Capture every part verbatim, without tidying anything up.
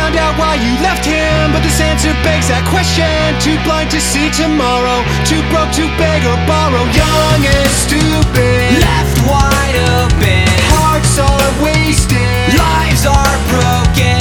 found out why you left him, but this answer begs that question. Too blind to see tomorrow, too broke to beg or borrow. Young and stupid, left wide open, hearts are wasted, lives are broken.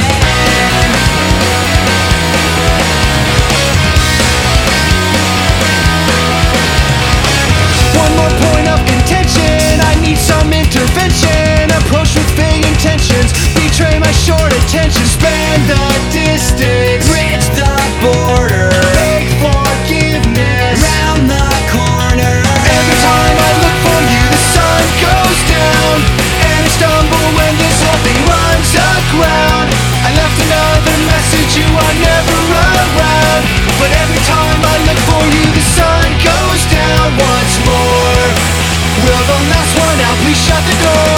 One more point of contention, I need some intervention. Approach with vague intentions, betray my short attention. Span the distance, Bridge the border, beg forgiveness, round the corner. every time I look for you the sun goes down, and I stumble when this whole thing runs aground. I left another message, you are never around, but every time I look for you the sun goes down once more. Will the last one out please shut the door?